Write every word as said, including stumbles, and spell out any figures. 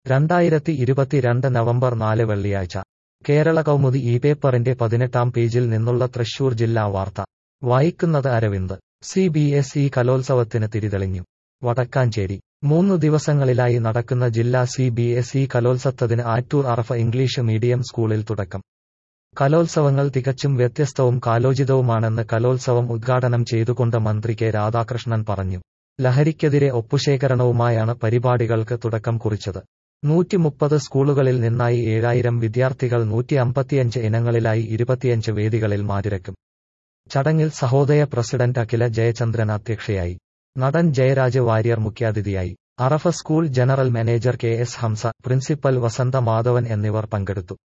രണ്ടായിരത്തി ഇരുപത്തിരണ്ട് നവംബർ നാല് വെള്ളിയാഴ്ച കേരള കൗമുദി ഈ പേപ്പറിന്റെ പതിനെട്ടാം പേജിൽ നിന്നുള്ള തൃശൂർ ജില്ലാ വാർത്ത വായിക്കുന്നത് Aravind. C B S E കലോത്സവത്തിന് തിരിതെളിഞ്ഞു. വടക്കാഞ്ചേരി മൂന്നു ദിവസങ്ങളിലായി നടക്കുന്ന ജില്ലാ സി ബി എസ് ഇ കലോത്സവത്തിന് ആറ്റൂർ അറഫ ഇംഗ്ലീഷ് മീഡിയം സ്കൂളിൽ തുടക്കം. കലോത്സവങ്ങൾ തികച്ചും വ്യത്യസ്തവും കാലോചിതവുമാണെന്ന് കലോത്സവം ഉദ്ഘാടനം ചെയ്തുകൊണ്ട് മന്ത്രി കെ രാധാകൃഷ്ണൻ പറഞ്ഞു. ലഹരിക്കെതിരെ ഒപ്പുശേഖരണവുമായാണ് പരിപാടികൾക്ക് തുടക്കം കുറിച്ചത്. നൂറ്റിമുപ്പത് സ്കൂളുകളിൽ നിന്നായി ഏഴായിരം വിദ്യാർത്ഥികൾ നൂറ്റി അമ്പത്തിയഞ്ച് ഇനങ്ങളിലായി ഇരുപത്തിയഞ്ച് വേദികളിൽ മാറ്റിരക്കും. ചടങ്ങിൽ സഹോദയ പ്രസിഡന്റ് അഖില ജയചന്ദ്രൻ അധ്യക്ഷയായി. നടൻ ജയരാജ് വാര്യർ മുഖ്യാതിഥിയായി. Arafa school general manager K S Hamsa, principal Vasantha Madhavan എന്നിവർ പങ്കെടുത്തു.